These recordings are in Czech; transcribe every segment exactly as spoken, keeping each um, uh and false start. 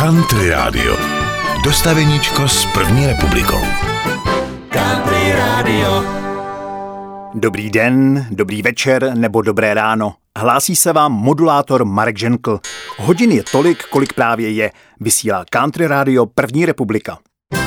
Country Radio. Dostaveníčko s první republikou. Country Radio. Dobrý den, dobrý večer nebo dobré ráno. Hlásí se vám modulátor Marek Ženkl. Hodin je tolik, kolik právě je. Vysílá Country Radio První republika.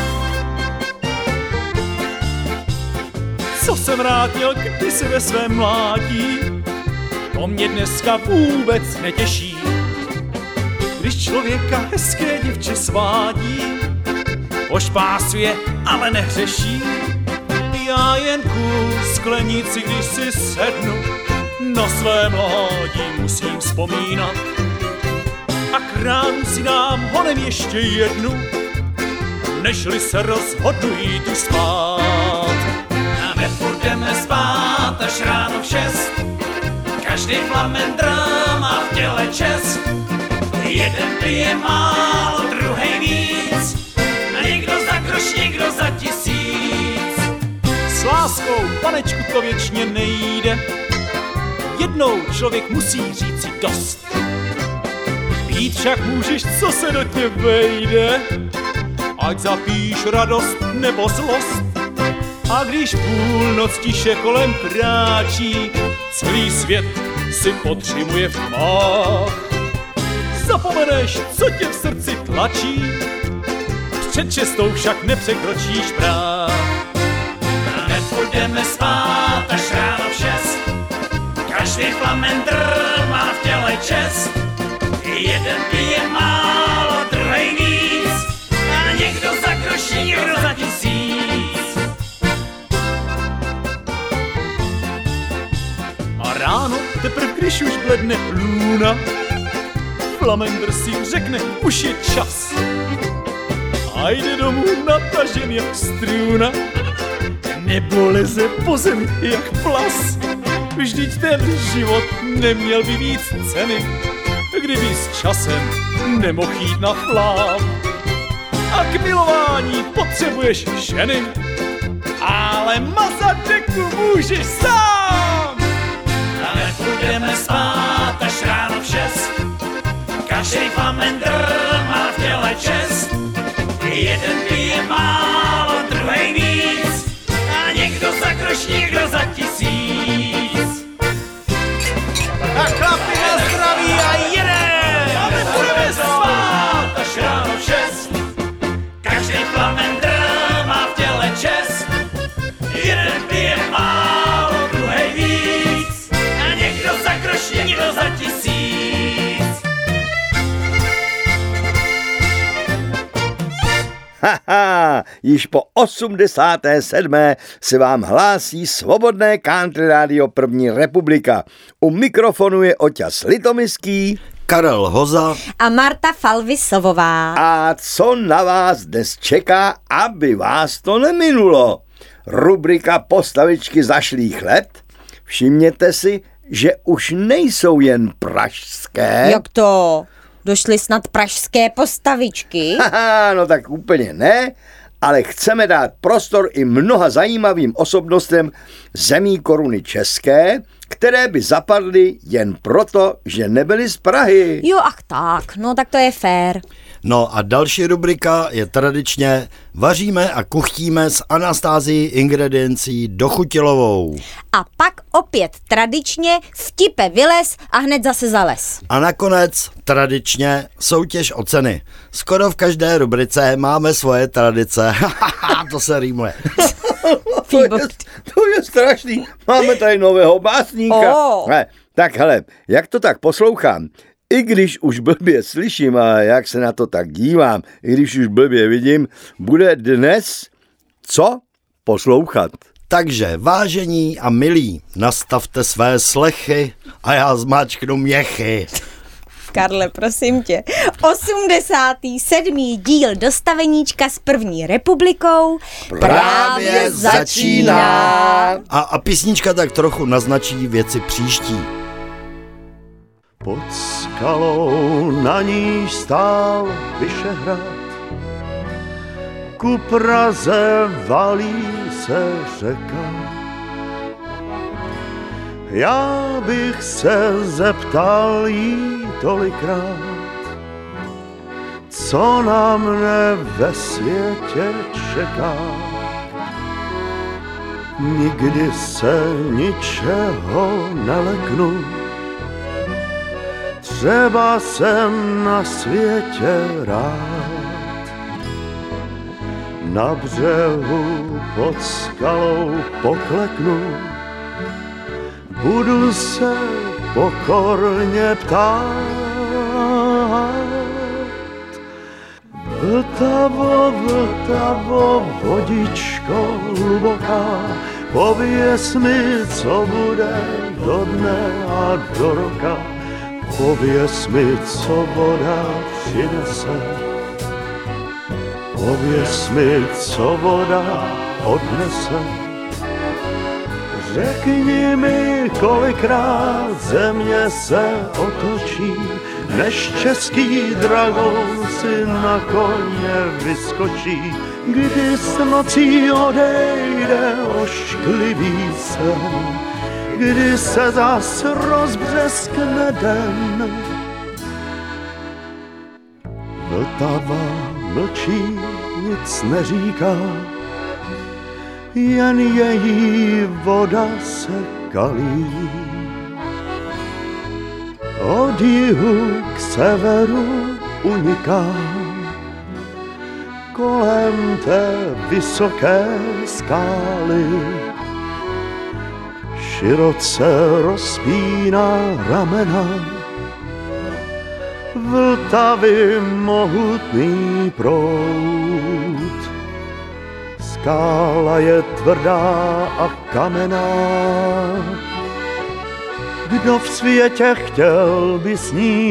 Co jsem rád měl kdysi ve svém mládí, to mě dneska vůbec netěší. Když člověka hezké dívče svádí, pošpásuje, ale nehřeší. Já jen ku sklenici, když si sednu, na své mládí musím vzpomínat. A k ránu si dám honem ještě jednu, nežli se rozhodnu jít už spát. A my budeme spát až ráno v šest, každý flamendr má v těle čest. Jeden pije málo, druhej víc, někdo za groš, někdo za tisíc. S láskou, panečku, to věčně nejde, jednou člověk musí říct si dost. Pít však můžeš, co se do tě vejde, ať zapíš radost nebo zlost. A když půlnoc tiše kolem kráčí, celý svět si potřimuje v tmách. Zapomeneš, co tě v srdci tlačí, před šestou však nepřekročíš práh. A nepůjdeme spát až ráno v šest, každý flamendr má v těle čest. Jeden pije málo, druhej víc, a někdo za groš, někdo za tisíc. A ráno, teprv když už bledne lůna, flamendr si řekne, už je čas. A jde domů natažen jak struna, nebo leze po zemi jak plas. Vždyť ten život neměl by víc ceny, kdyby s časem nemohl jít na flám. A k milování potřebuješ ženy, ale mazadeku můžeš sám. A nebudeme spát až ráno v šest, každý flamendr má v těle čest. Jeden pije málo, druhej víc, a někdo za groš, někdo za tisíc. Tak chlapi na zdraví a jedem! A my budeme spát až ráno v šest, každý flamendr má v těle čest. Jeden pije málo, druhej víc, a někdo za groš, někdo za tisíc. Haha, již po osmdesáté sedmé se vám hlásí svobodné Country Radio První republika. U mikrofonu je Oťas Litomyský, Karel Hoza a Marta Falvisovová. A co na vás dnes čeká, aby vás to neminulo? Rubrika Postavičky zašlých let. Všimněte si, že už nejsou jen pražské. Jak to? Došly snad pražské postavičky? Haha, no tak úplně ne, ale chceme dát prostor i mnoha zajímavým osobnostem zemí koruny české, které by zapadly jen proto, že nebyly z Prahy. Jo, ach tak, no tak to je fér. No a další rubrika je tradičně Vaříme a kuchtíme s Anastázií Ingrediencí Dochutilovou. A pak opět tradičně vtipe vylez a hned zase zales. A nakonec tradičně soutěž o ceny. Skoro v každé rubrice máme svoje tradice. To se rýmuje. to, je, to je strašný. Máme tady nového básníka. Oh. Ne, tak hele, jak to tak poslouchám, i když už blbě slyším a jak se na to tak dívám, i když už blbě vidím, bude dnes co poslouchat. Takže vážení a milí, nastavte své slechy a já zmáčknu měchy. Karle, prosím tě, osmdesátý sedmý díl Dostaveníčka s První republikou právě začíná. A, a písnička tak trochu naznačí věci příští. Pod skalou na níž stál Vyšehrad, ku Praze valí se řeka. Já bych se zeptal jí tolikrát, co na mne ve světě čeká. Nikdy se ničeho neleknu, třeba jsem na světě rád. Na břehu pod skalou pokleknu, budu se pokorně ptát. Vltavo, Vltavo, vodičko hluboká, pověz mi, co bude do dne a do roka. Pověz mi, co voda přinese, pověz mi, co voda odnese. Řekni mi, kolikrát země se otočí, než český dragon si na koně vyskočí, kdy s nocí odejde ošklivý sen, kdy se zas rozbřeskne den. Vltava mlčí, nic neříká, jen její voda se kalí. Od jihu k severu uniká, kolem té vysoké skály široce rozpíná ramena. Vltavy mohutný proud, skála je tvrdá a kamenná. Kdo v světě chtěl by s ní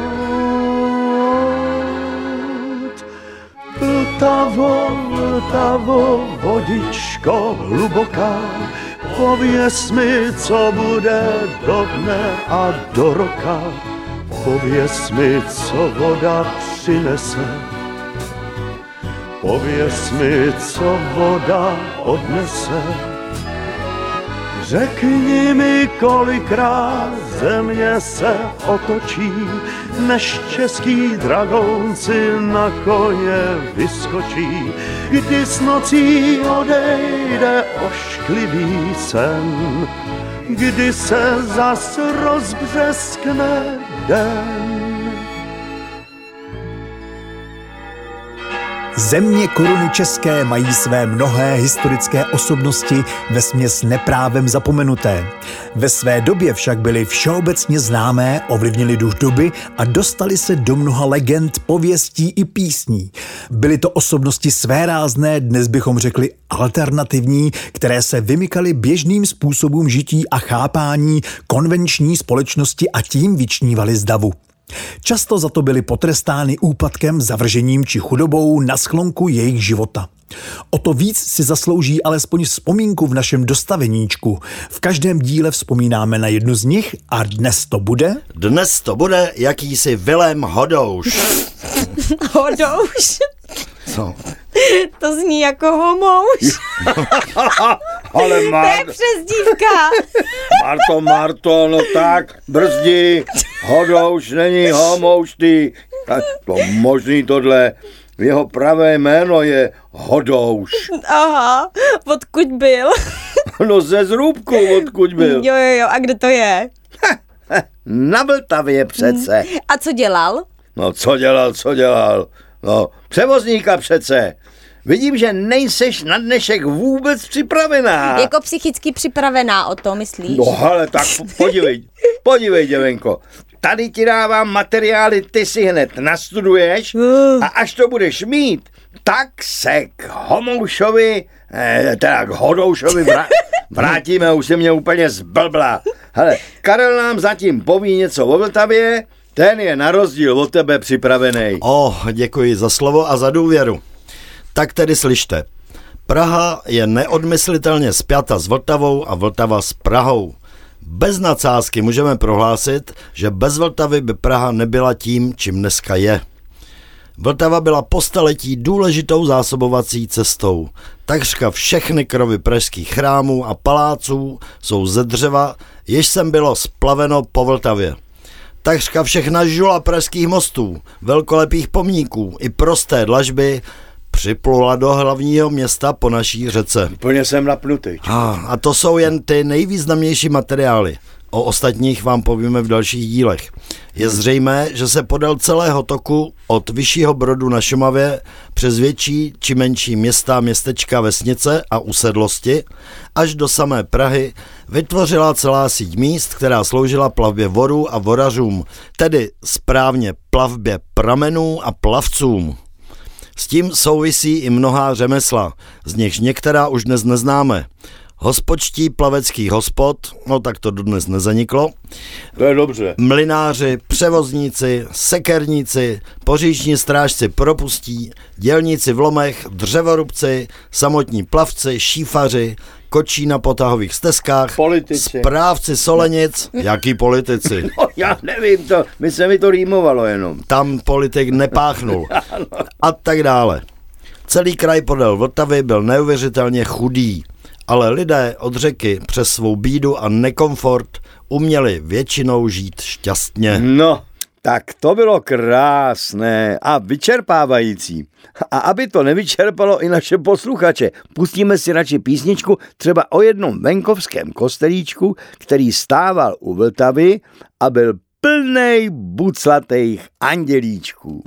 hnout? Vltavo, Vltavo, vodičko hluboká, pověz mi, co bude do dne a do roka. Pověz mi, co voda přinese, pověz mi, co voda odnese. Řekni mi, kolikrát země se otočí, než český dragon si na koně vyskočí, kdy s nocí odejde ošklivý sen, kdy se zas rozbřeskne den. Země koruny české mají své mnohé historické osobnosti vesměs neprávem zapomenuté. Ve své době však byly všeobecně známé, ovlivnili duch doby a dostali se do mnoha legend, pověstí i písní. Byly to osobnosti svérázné, dnes bychom řekli alternativní, které se vymykaly běžným způsobům žití a chápání konvenční společnosti a tím vyčnívaly z davu. Často za to byly potrestány úpadkem, zavržením či chudobou na sklonku jejich života. O to víc si zaslouží alespoň vzpomínku v našem dostaveníčku. V každém díle vzpomínáme na jednu z nich a dnes to bude... Dnes to bude jakýsi Vilém Hodouš. Hodouš? Co? To zní jako homouš. Ale To Mar... je přezdívka. Marto, Marto, no tak, brzdi, Hodouš není homouš, ty. Tak to možný tohle, jeho pravé jméno je Hodouš. Aha, odkud byl? No ze Zrůbku, odkud byl. Jo, jo, jo, a kde to je? Na Vltavě přece. A co dělal? No co dělal, co dělal? No, převozníka přece. Vidím, že nejseš na dnešek vůbec připravená. Jako psychicky připravená o to, myslíš? No ale tak podívej, podívej, děvenko. Tady ti dávám materiály, ty si hned nastuduješ a až to budeš mít, tak se k Homoušovi, eh, teda k Hodoušovi vrá, vrátíme, už se mě úplně zblbla. Hele, Karel nám zatím poví něco o Vltavě, ten je na rozdíl od tebe připravený. Oh, děkuji za slovo a za důvěru. Tak tedy slyšte. Praha je neodmyslitelně spjata s Vltavou a Vltava s Prahou. Bez nadsázky můžeme prohlásit, že bez Vltavy by Praha nebyla tím, čím dneska je. Vltava byla po staletí důležitou zásobovací cestou. Takřka všechny krovy pražských chrámů a paláců jsou ze dřeva, jež sem bylo splaveno po Vltavě. Takřka všechna žula pražských mostů, velkolepých pomníků i prosté dlažby připlula do hlavního města po naší řece. Plně jsem napnutý. A, a to jsou jen ty nejvýznamnější materiály. O ostatních vám povíme v dalších dílech. Je zřejmé, že se podél celého toku od Vyššího Brodu na Šumavě přes větší či menší města, městečka, vesnice a usedlosti až do samé Prahy vytvořila celá síť míst, která sloužila plavbě vorů a vorařům, tedy správně plavbě pramenů a plavcům. S tím souvisí i mnohá řemesla, z nichž některá už dnes neznáme. Hospodští plavecký hospod, no tak to dodnes nezaniklo. To je dobře. Mlynáři, převozníci, sekerníci, poříční strážci propustí, dělníci v lomech, dřevorubci, samotní plavci, šífaři, kočí na potahových stezkách, politici, správci solenic. Jaký politici? No, já nevím, to, my se mi to rýmovalo jenom. Tam politik nepáchnul. A tak dále. Celý kraj podél Vltavy byl neuvěřitelně chudý, ale lidé od řeky přes svou bídu a nekomfort uměli většinou žít šťastně. No, tak to bylo krásné a vyčerpávající. A aby to nevyčerpalo i naše posluchače, pustíme si radši písničku třeba o jednom venkovském kostelíčku, který stával u Vltavy a byl plnej buclatých andělíčků.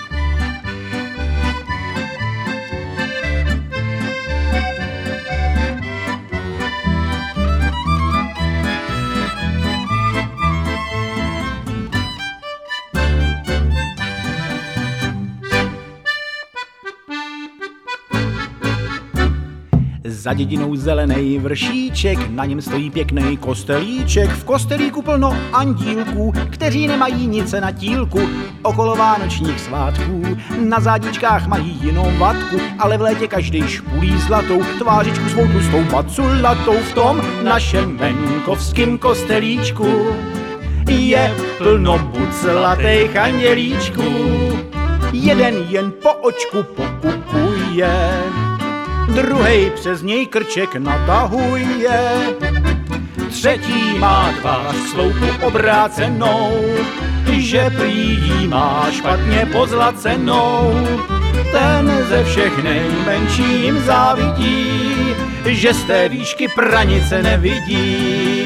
Za dědinou zelený vršíček, na něm stojí pěkný kostelíček. V kostelíku plno andílků, kteří nemají nic na tílku. Okolo vánočních svátků, na zádičkách mají jinou vatku, ale v létě každý špulí zlatou tvářičku svou tlustou paculatou. V tom našem venkovském kostelíčku je plno buclatých andělíčků. Jeden jen po očku pokukuje, druhej přes něj krček natahuje, třetí má tvář sloupu obrácenou, že prý jí má špatně pozlacenou. Ten ze všech nejmenší jim závidí, že z té výšky pranice nevidí.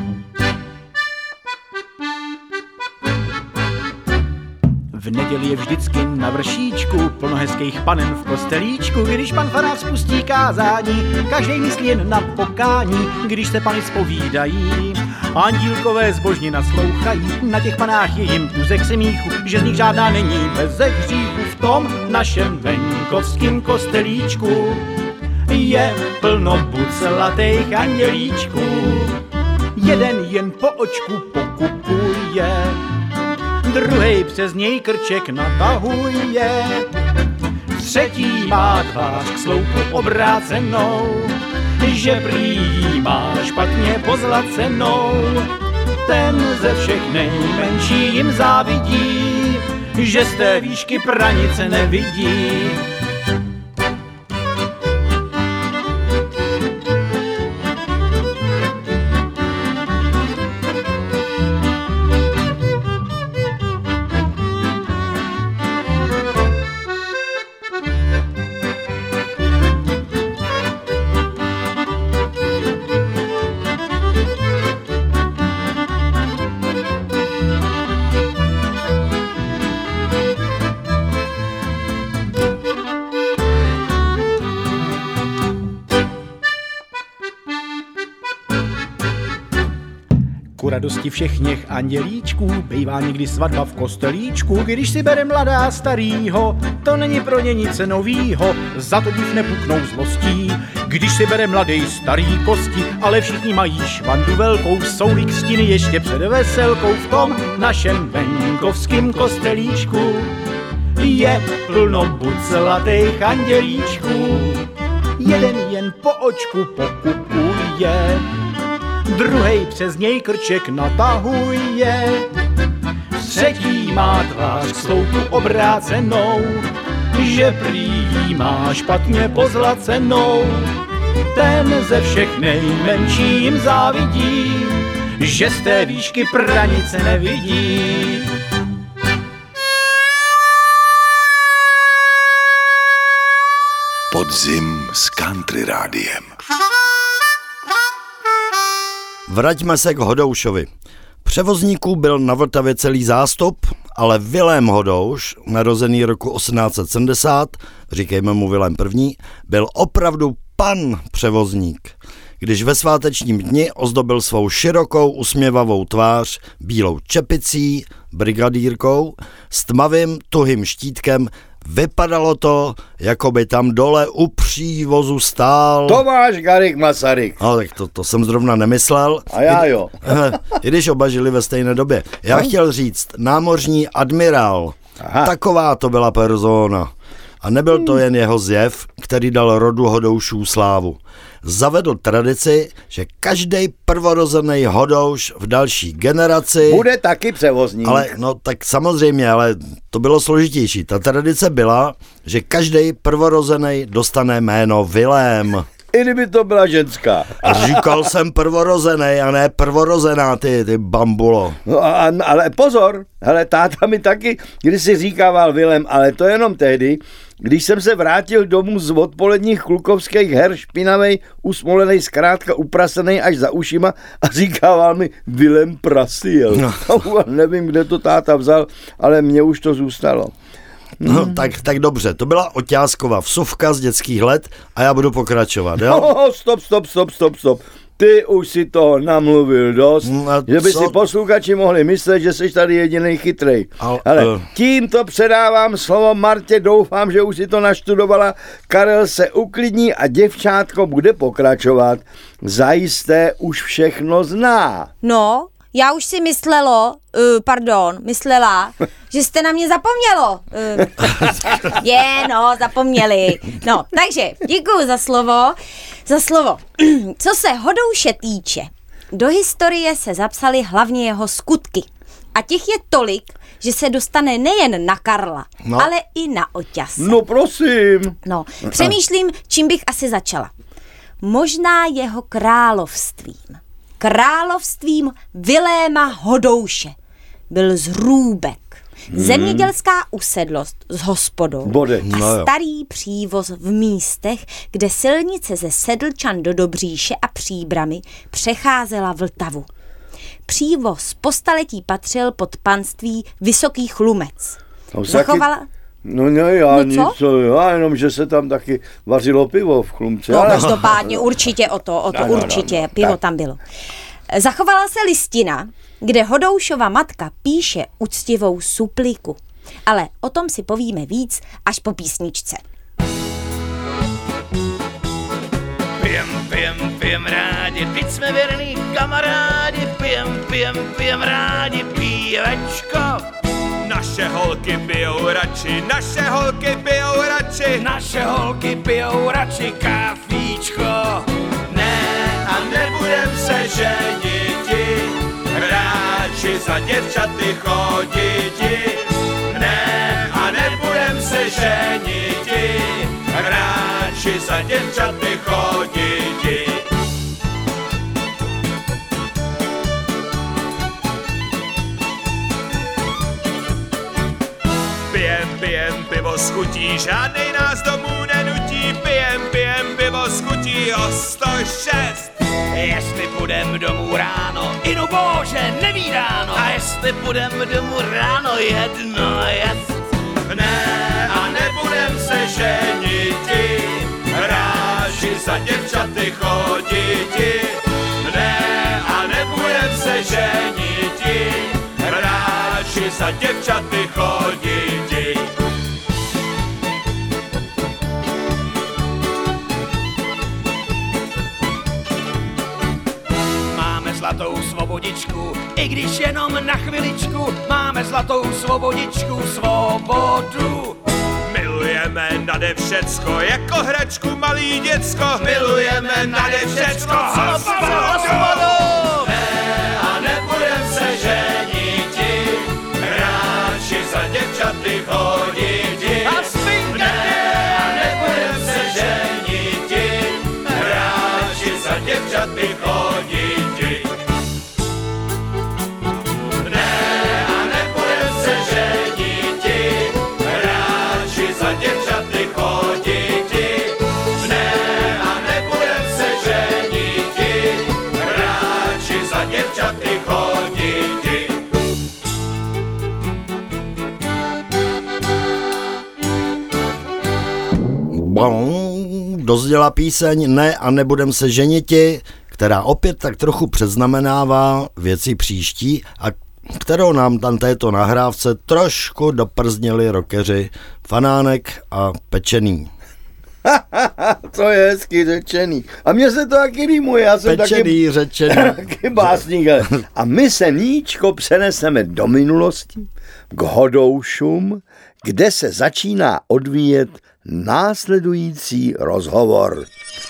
V neděli je vždycky na vršíčku plno hezkých panen v kostelíčku. Když pan farář spustí kázání, každej myslí jen na pokání. Když se pany zpovídají, andílkové zbožně naslouchají. Na těch panách je jim tuzek smíchu, že z nich žádná není bez hříchu. V tom našem venkovském kostelíčku je plno buclatých andělíčků. Jeden jen po očku pokukuje, druhej přes něj krček natahuje, třetí má tvář k sloupu obrácenou, že prý má špatně pozlacenou. Ten ze všech nejmenší jim závidí, že z té výšky pranice nevidí. Ku radosti všech andělíčků bývá někdy svatba v kostelíčku. Když si bere mladá starýho, to není pro ně nic novýho, za to div nepuknou zlostí. Když si bere mladý starý kosti, ale všichni mají švandu velkou, jsou-li křtiny ještě před veselkou. V tom našem venkovském kostelíčku je plno buclatých andělíčků. Jeden jen po očku pokukuje, druhej přes něj krček natahuje, třetí má tvář k sloupu obrácenou, že prý jí má špatně pozlacenou. Ten ze všech nejmenší jim závidí, že z té výšky pranice nevidí. Podzim s Country Rádiem. Vraťme se k Hodoušovi. Převozníků byl na Vltavě celý zástup, ale Vilém Hodouš, narozený roku osmnáct set sedmdesát, říkejme mu Vilém první, byl opravdu pan převozník. Když ve svátečním dni ozdobil svou širokou usměvavou tvář bílou čepicí, brigadírkou, s tmavým tuhým štítkem, vypadalo to, jako by tam dole u přívozu stál... Tomáš Garrigue Masaryk. No, tak to, to jsem zrovna nemyslel. A já jo. I když oba žili ve stejné době. Já chtěl říct, námořní admirál. Aha. Taková to byla persona. A nebyl to jen jeho zjev, který dal rodu Hodoušů slávu. Zavedl tradici, že každý prvorozený Hodouš v další generaci... Bude taky převozník. Ale, no tak samozřejmě, ale to bylo složitější. Ta tradice byla, že každý prvorozený dostane jméno Vilém. I kdyby to byla ženská. Říkal jsem prvorozený a ne prvorozená, ty, ty bambulo. No a, ale pozor, hele, táta mi taky kdysi říkával Vilém, ale to jenom tehdy, když jsem se vrátil domů z odpoledních klukovských her, špinavej, usmolenej, zkrátka uprasený až za ušima a říkával mi Vilém Prasil. No. Nevím, kde to táta vzal, ale mně už to zůstalo. No, tak, tak dobře, to byla Oťáskova vsuvka z dětských let a já budu pokračovat, jo? No, stop, stop, stop, stop, stop. Ty už si toho namluvil dost, no, že by co? si posluchači mohli myslet, že jsi tady jedinej chytrej. Al, Ale uh. tímto předávám slovo Martě, doufám, že už si to naštudovala. Karel se uklidní a děvčátko bude pokračovat. Zajisté už všechno zná. No, já už si myslelo, uh, pardon, myslela, že jste na mě zapomnělo. Uh, je, no, zapomněli. No, takže děkuju za slovo. Za slovo. Co se Hodouše týče, do historie se zapsaly hlavně jeho skutky. A těch je tolik, že se dostane nejen na Karla, no. ale i na Oťase. No prosím. No, přemýšlím, čím bych asi začala. Možná jeho královstvím. Královstvím Viléma Hodouše. Byl zrůbek. Zemědělská usedlost s hospodou Bode. a No starý přívoz v místech, kde silnice ze Sedlčan do Dobříše a Příbramy přecházela Vltavu. Přívoz po staletí patřil pod panství Vysokých Lumec. No, Zachovala... taky... No ne, já No nic, já jenom, že se tam taky vařilo pivo v Chlumci. No, ale... každopádně určitě o to, o to no, no, určitě, no, no, pivo tak. tam bylo. Zachovala se listina, kde Hodoušova matka píše uctivou supliku. Ale o tom si povíme víc až po písničce. Pijem, pijem, pijem rádi, teď jsme věrný kamarádi, pijem, pijem, pijem rádi, pívečko. Naše holky pijou radši, naše holky pijou radši, naše holky pijou radši káfíčko. Ne, a nebudem se ženiti, radši za děvčaty choditi. Ne, a nebudem se ženiti, radši za děvčaty choditi. Pijem, pijem, pivo s chutí, žádnej nás domů nenutí. Pijem, pijem, pivo s chutí o sto šest. Jestli půjdem domů ráno, inu bože, nevídáno. A jestli půjdem domů ráno, jedno jest. Ne, a nebudem se ženiti, ráži za děvčaty choditi. Ne, a nebudem se ženiti, ráži za děvčaty choditi. Máme zlatou svobodičku, i když jenom na chviličku, máme zlatou svobodičku, svobodu. Milujeme nade všecko, jako hračku malý děcko, milujeme nade všecko, svobodu. Ne, a nebudem se ženiti, radši za děvčaty choditi. Ne, a nebudem se ženiti, radši za děvčaty choditi. Bon, dozděla píseň Ne a nebudem se ženiti, která opět tak trochu předznamenává věci příští a kterou nám tam této nahrávce trošku doprznili rockeři Fanánek a Pečený. To je hezky řečený. A mně se to taky rýmuje, já jsem Pečený, taky, řečený. taky básník. A my se níčko přeneseme do minulosti, k Hodoušům, kde se začíná odvíjet následující rozhovor.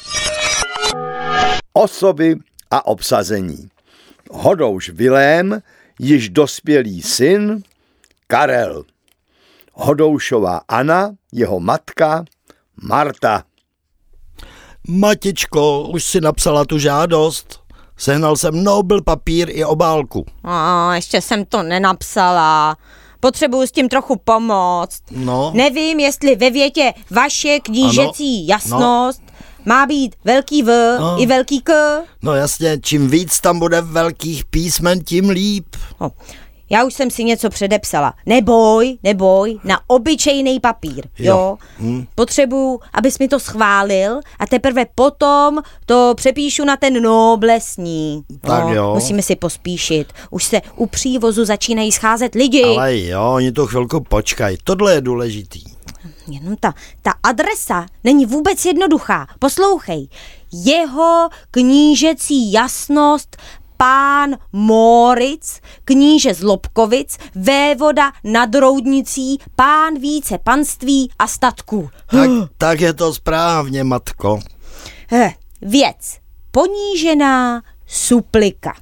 Osoby a obsazení. Hodouš Vilém, již dospělý syn, Karel. Hodoušová Anna, jeho matka, Marta. Matičko, už si napsala tu žádost? Sehnal jsem Nobel papír i obálku. A ještě jsem to nenapsala. Potřebuju s tím trochu pomoct. No. Nevím, jestli ve větě vaše knížecí Ano. jasnost má být velký V No. i velký K. No jasně, čím víc tam bude velkých písmen, tím líp. No, já už jsem si něco předepsala. Neboj, neboj, na obyčejný papír, jo. Jo. Hm. Potřebuju, abys mi to schválil a teprve potom to přepíšu na ten noblesní. Tak jo. Musíme si pospíšit. Už se u přívozu začínají scházet lidi. Ale jo, oni tu chvilku počkají, tohle je důležitý. Jenom ta, ta adresa není vůbec jednoduchá. Poslouchej. Jeho knížecí jasnost pán Moritz, kníže z Lobkovic, vévoda nad Roudnicí, pán více panství a statků. Tak, tak je to správně, matko. He, věc. Ponížená suplika.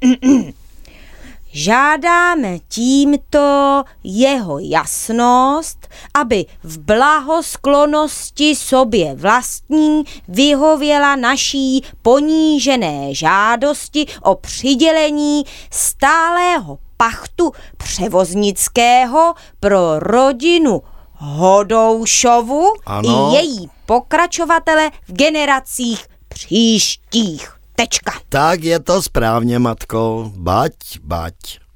Žádáme tímto jeho jasnost, aby v blahosklonosti sobě vlastní vyhověla naší ponížené žádosti o přidělení stálého pachtu převoznického pro rodinu Hodoušovu Ano. i její pokračovatele v generacích příštích. Tečka. Tak je to správně, matko. Bať, bať.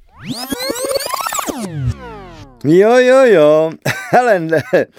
Jo, jo, jo. Hele, ne.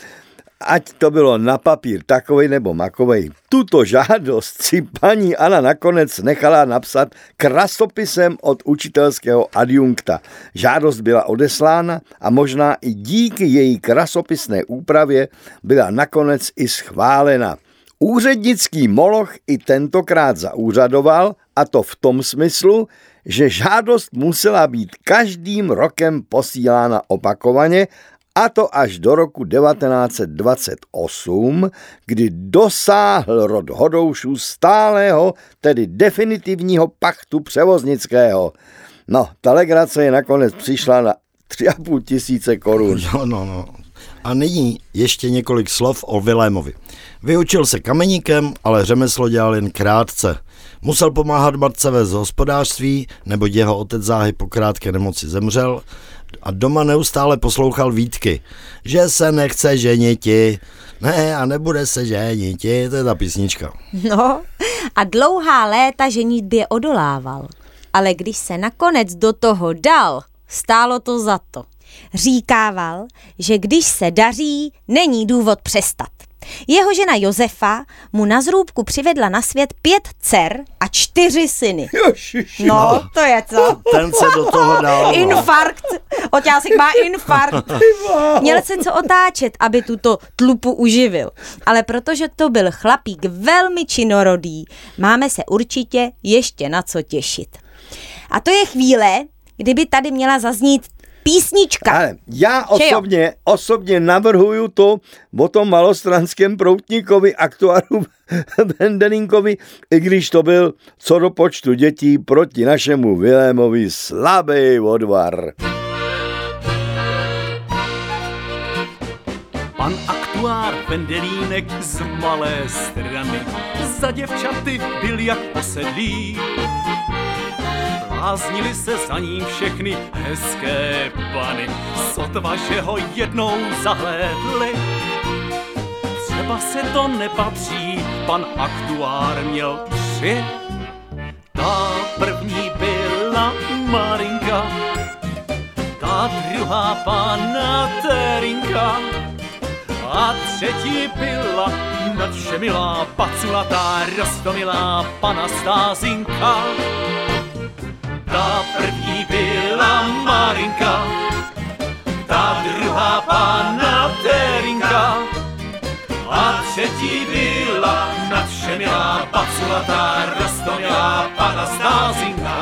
Ať to bylo na papír takovej nebo makovej, tuto žádost si paní Anna nakonec nechala napsat krasopisem od učitelského adjunkta. Žádost byla odeslána a možná i díky její krasopisné úpravě byla nakonec i schválena. Úřednický moloch i tentokrát zaúřadoval, a to v tom smyslu, že žádost musela být každým rokem posílána opakovaně, a to až do roku devatenáct set dvacet osm, kdy dosáhl rod Hodoušů stálého, tedy definitivního pachtu převoznického. No, ta legrace je nakonec přišla na tři a půl tisíce korun. No, no, no. A nyní ještě několik slov o Vilémovi. Vyučil se kameníkem, ale řemeslo dělal jen krátce. Musel pomáhat matce vést hospodářství, neboť jeho otec záhy po krátké nemoci zemřel a doma neustále poslouchal výtky, že se nechce ženiti. Ne, a nebude se ženiti, to je ta písnička. No, a dlouhá léta ženitbě odolával. Ale když se nakonec do toho dal, stálo to za to. Říkával, že když se daří, není důvod přestat. Jeho žena Josefa mu na zrůbku přivedla na svět pět dcer a čtyři syny. Jožiši. No, to je co? Ten se do toho dal. no. Infarkt. Oťásek má infarkt. Měl se co otáčet, aby tuto tlupu uživil. Ale protože to byl chlapík velmi činorodý, máme se určitě ještě na co těšit. A to je chvíle, kdyby tady měla zaznít písnička. Ale já osobně, osobně navrhuju to o tom malostranském proutníkovi aktuáru Bendelinkovi, i když to byl co do počtu dětí proti našemu Vilémovi slabý odvar. Pan aktuár Vendelínek z malé strany za děvčaty byl jak posedlý. Bláznili se za ním všechny hezké pany, sotva, že ho jednou zahlédli. Třeba se to nepatří, pan aktuár měl tři. Ta první byla Marinka, ta druhá pana Terinka A třetí byla nadvšemilá, paculatá, roztomilá pana Stázinka. Ta první byla Marinka, ta druhá pana Terinka. A třetí byla nadvšemilá, paculatá, roztomilá pana Stázinka.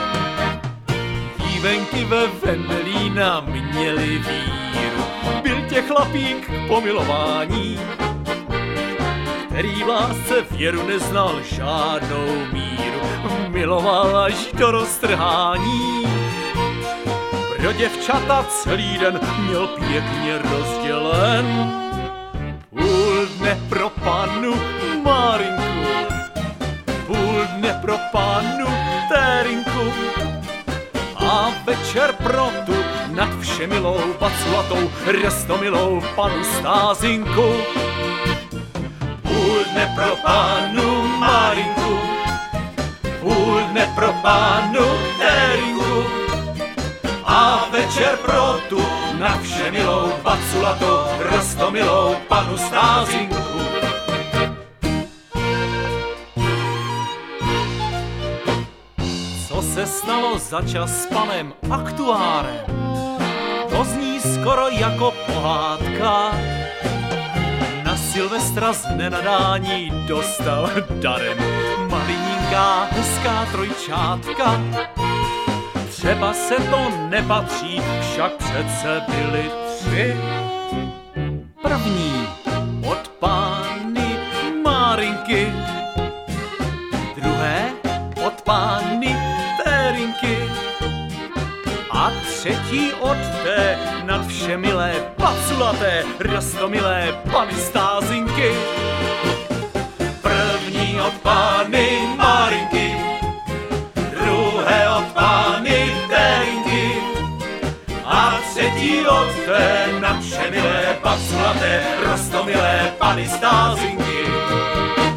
Dívenky ve Vendelína měly víru, byl tě chlapík k pomilování, který v lásce věru neznal žádnou míru, miloval až do roztrhání. Pro děvčata celý den měl pěkně rozdělen, půl dne pro panu Marinku, půl dne pro panu Térinku a večer pro tu nadvšemilou, paculatou, roztomilou panu Stázinku. Půl dne pro panu Marinku, půl dne pro panu Térinku a večer pro tu nadvšemilou, paculatou, roztomilou panu Stázinku. Co se stalo za čas s panem aktuárem? To zní skoro jako pohádka. Na Silvestra z nenadání dostal darem malininká hezká trojčátka. Třeba se to nepatří, však přece byly tři. První od pány Márinky, druhé od pány Térinky a třetí od té nadvšemilé, paculaté, roztomilé pany Stázinky. První od pány Márinky, druhé od pány Térinky a třetí od té nadvšemilé, paculaté, roztomilé pany Stázinky.